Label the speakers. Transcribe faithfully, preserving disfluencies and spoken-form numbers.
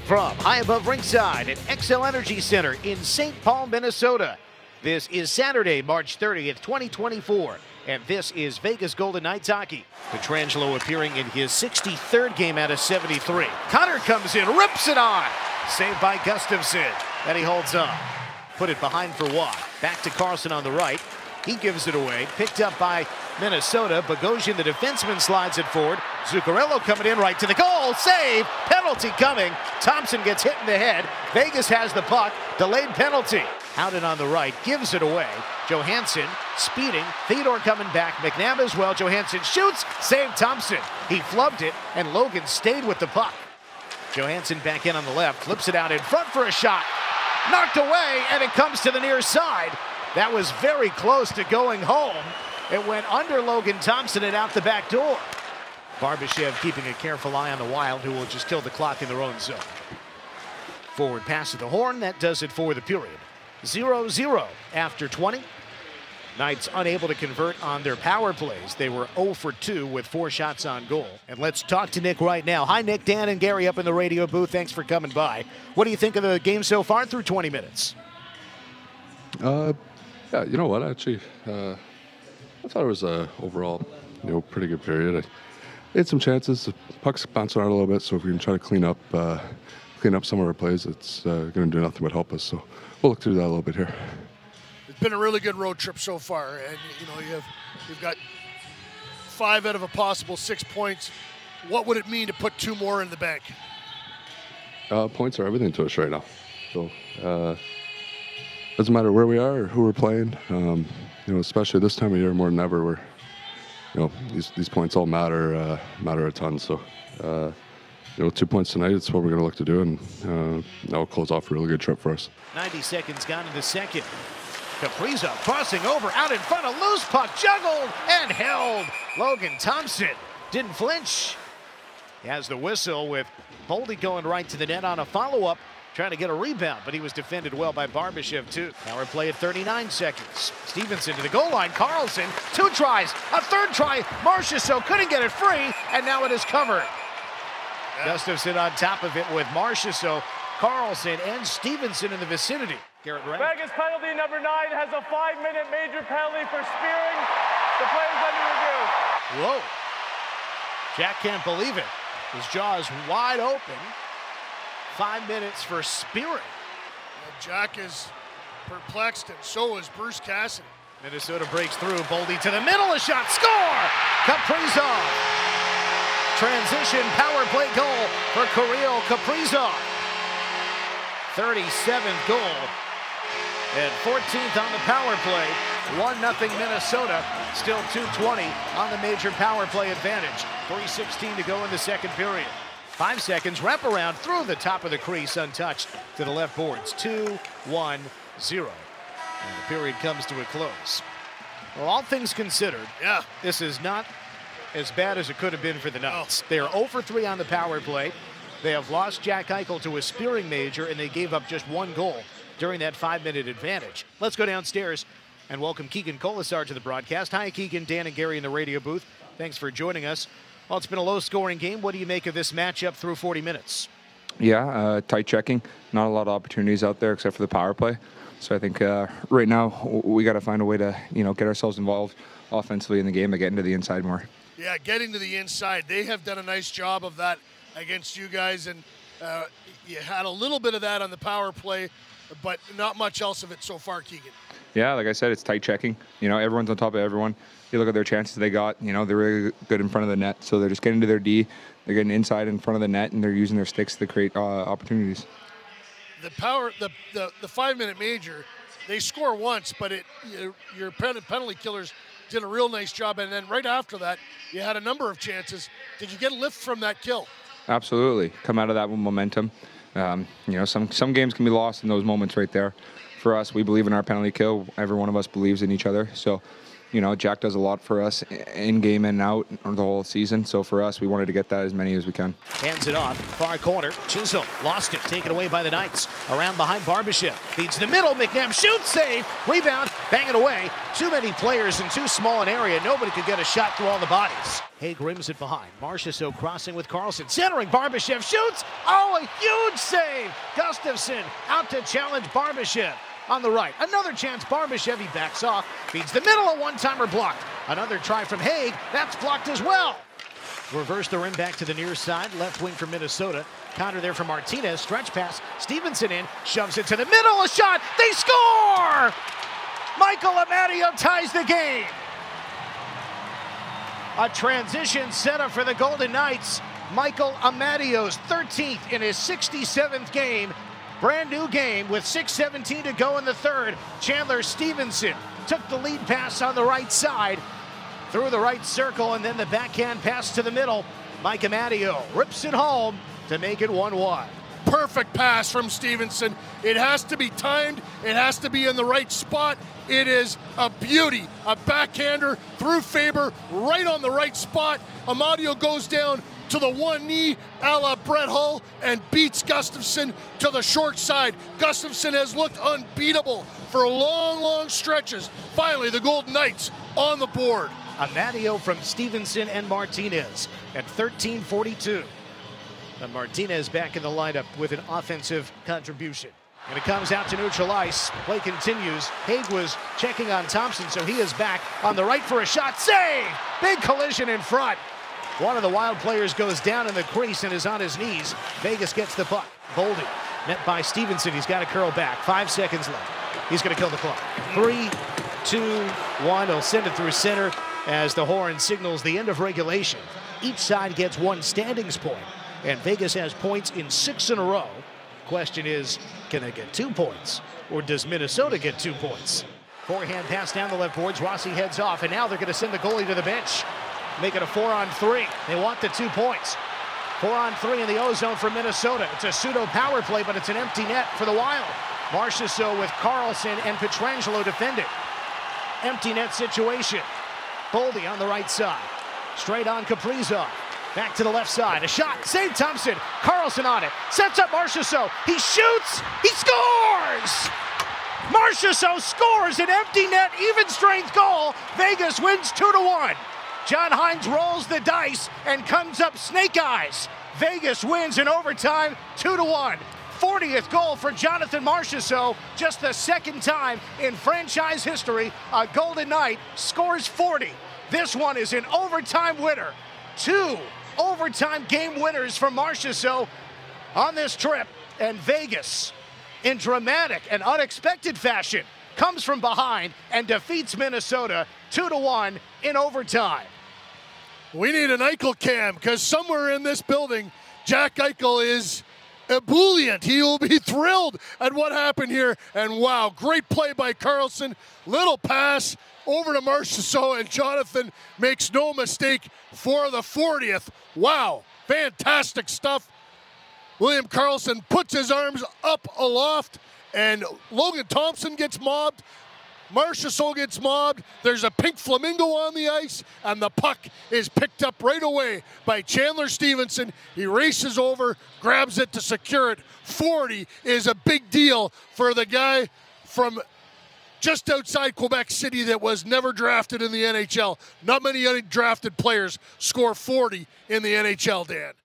Speaker 1: From high above ringside at X L Energy Center in Saint Paul, Minnesota, this is Saturday, March thirtieth, twenty twenty-four, and this is Vegas Golden Knights hockey. Pietrangelo appearing in his sixty-third game out of seventy-three. Connor comes in, rips it on. Saved by Gustafsson, and he holds on. Put it behind for Watt. Back to Carlson on the right. He gives it away. Picked up by Minnesota. Bogosian, the defenseman, slides it forward. Zuccarello coming in right to the goal. Save. Penalty coming. Thompson gets hit in the head. Vegas has the puck. Delayed penalty. Howden on the right. Gives it away. Johansson speeding. Theodore coming back. McNabb as well. Johansson shoots. Save Thompson. He flubbed it, and Logan stayed with the puck. Johansson back in on the left. Flips it out in front for a shot. Knocked away, and it comes to the near side. That was very close to going home. It went under Logan Thompson and out the back door. Barbashev keeping a careful eye on the Wild, who will just kill the clock in their own zone. Forward pass to the horn. That does it for the period. zero zero after twenty. Knights unable to convert on their power plays. They were zero for two with four shots on goal. And let's talk to Nick right now. Hi, Nick, Dan, and Gary up in the radio booth. Thanks for coming by. What do you think of the game so far through twenty minutes?
Speaker 2: Uh, yeah, you know what? Actually, uh, I thought it was a overall, you know, pretty good period. I had some chances. The puck's bouncing around a little bit, so if we can try to clean up, uh, clean up some of our plays, it's uh, going to do nothing but help us. So we'll look through that a little bit here.
Speaker 3: It's been a really good road trip so far, and you know you have you've got five out of a possible six points. What would it mean to put two more in the bank?
Speaker 2: Uh, points are everything to us right now. So. Uh, Doesn't matter where we are or who we're playing, um, you know, especially this time of year more than ever, where, you know, these these points all matter uh, matter a ton. So, uh, you know, two points tonight, it's what we're going to look to do, and uh, that'll close off a really good trip for us.
Speaker 1: ninety seconds gone in the second. Kaprizov crossing over, out in front, a loose puck, juggled and held. Logan Thompson didn't flinch. He has the whistle with Boldy going right to the net on a follow-up. Trying to get a rebound, but he was defended well by Barbashev, too. Power play at thirty-nine seconds. Stevenson to the goal line. Carlson, two tries, a third try. Marchessault couldn't get it free, and now it is covered. Yeah. Gustafsson on top of it with Marchessault, Carlson, and Stevenson in the vicinity. Garrett Rank.
Speaker 4: Vegas penalty number nine has a five-minute major penalty for spearing. The play is under review.
Speaker 1: Whoa. Jack can't believe it. His jaw is wide open. Five minutes for spearing.
Speaker 3: Well, Jack is perplexed, and so is Bruce Cassidy.
Speaker 1: Minnesota breaks through. Boldy to the middle, a shot, score! Kaprizov. Transition power play goal for Kirill Kaprizov. thirty-seventh goal and fourteenth on the power play. one nothing Minnesota. Still two twenty on the major power play advantage. three sixteen to go in the second period. Five seconds, wrap around through the top of the crease, untouched to the left boards. Two, one, zero. And the period comes to a close. Well, all things considered,
Speaker 3: yeah,
Speaker 1: this is not as bad as it could have been for the Knights. They are zero for three on the power play. They have lost Jack Eichel to a spearing major, and they gave up just one goal during that five-minute advantage. Let's go downstairs and welcome Keegan Kolesar to the broadcast. Hi, Keegan, Dan, and Gary in the radio booth. Thanks for joining us. Well, it's been a low-scoring game. What do you make of this matchup through forty minutes?
Speaker 5: Yeah, uh, tight checking. Not a lot of opportunities out there except for the power play. So I think uh, right now we got to find a way to, you know, get ourselves involved offensively in the game and get into the inside more.
Speaker 3: Yeah, getting to the inside. They have done a nice job of that against you guys, and uh, you had a little bit of that on the power play, but not much else of it so far, Keegan.
Speaker 5: Yeah, like I said, it's tight checking. You know, everyone's on top of everyone. You look at their chances they got, you know, they're really good in front of the net. So they're just getting to their D, they're getting inside in front of the net, and they're using their sticks to create uh, opportunities.
Speaker 3: The power, the, the, the five-minute major, they score once, but it your, your penalty killers did a real nice job. And then right after that, you had a number of chances. Did you get a lift from that kill?
Speaker 5: Absolutely. Come out of that with momentum. Um, you know, some, some games can be lost in those moments right there. For us, we believe in our penalty kill. Every one of us believes in each other. So You know, Jack does a lot for us in game and out or the whole season. So for us, we wanted to get that as many as we can.
Speaker 1: Hands it off, far corner. Chisholm lost it, taken away by the Knights. Around behind Barbashev, feeds the middle. McNabb shoots, save, rebound, bang it away. Too many players in too small an area. Nobody could get a shot through all the bodies. Haig rims it behind. Marchessault crossing with Carlson, centering. Barbashev shoots. Oh, a huge save. Gustafsson out to challenge Barbashev. On the right, another chance. Barbashev, he backs off, feeds the middle, a one-timer blocked. Another try from Haig, that's blocked as well. Reverse the rim back to the near side, left wing for Minnesota. Counter there from Martinez, stretch pass. Stevenson in, shoves it to the middle, a shot, they score! Michael Amadio ties the game. A transition setup for the Golden Knights. Michael Amadio's thirteenth in his sixty-seventh game. Brand new game with six seventeen to go in the third. Chandler Stevenson took the lead pass on the right side, through the right circle, and then the backhand pass to the middle. Mike Amadio rips it home to make it one one.
Speaker 3: Perfect pass from Stevenson. It has to be timed. It has to be in the right spot. It is a beauty. A backhander through Faber, right on the right spot. Amadio goes down to the one knee, a la Brett Hull, and beats Gustafsson to the short side. Gustafsson has looked unbeatable for long, long stretches. Finally, the Golden Knights on the board.
Speaker 1: Amadio from Stevenson and Martinez at thirteen forty-two. And Martinez back in the lineup with an offensive contribution. And it comes out to neutral ice. Play continues. Haig was checking on Thompson, so he is back on the right for a shot. Save! Big collision in front. One of the Wild players goes down in the crease and is on his knees. Vegas gets the puck. Boldy, met by Stevenson. He's got to curl back. Five seconds left. He's going to kill the clock. Three, two, one. He'll send it through center as the horn signals the end of regulation. Each side gets one standings point, and Vegas has points in six in a row. Question is, can they get two points, or does Minnesota get two points? Forehand pass down the left boards. Rossi heads off, and now they're going to send the goalie to the bench. Make it a four on three. They want the two points. Four on three in the O-zone for Minnesota. It's a pseudo power play, but it's an empty net for the Wild. Marchessault with Carlson and Pietrangelo defending. Empty net situation. Boldy on the right side. Straight on Kaprizov. Back to the left side. A shot. Save Thompson. Carlson on it. Sets up Marchessault. He shoots. He scores! Marchessault scores an empty net, even strength goal. Vegas wins two to one. John Hines rolls the dice and comes up snake eyes. Vegas wins in overtime, two to one. fortieth goal for Jonathan Marchessault. Just the second time in franchise history a Golden Knight scores forty. This one is an overtime winner. Two overtime game winners for Marchessault on this trip. And Vegas, in dramatic and unexpected fashion, comes from behind and defeats Minnesota two to one in overtime.
Speaker 3: We need an Eichel cam, because somewhere in this building, Jack Eichel is ebullient. He will be thrilled at what happened here. And wow, great play by Carlson. Little pass over to Marchessault, and Jonathan makes no mistake for the fortieth. Wow, fantastic stuff. William Karlsson puts his arms up aloft, and Logan Thompson gets mobbed. Marchessault gets mobbed. There's a pink flamingo on the ice, and the puck is picked up right away by Chandler Stevenson. He races over, grabs it to secure it. forty is a big deal for the guy from just outside Quebec City that was never drafted in the N H L. Not many undrafted players score forty in the N H L, Dan.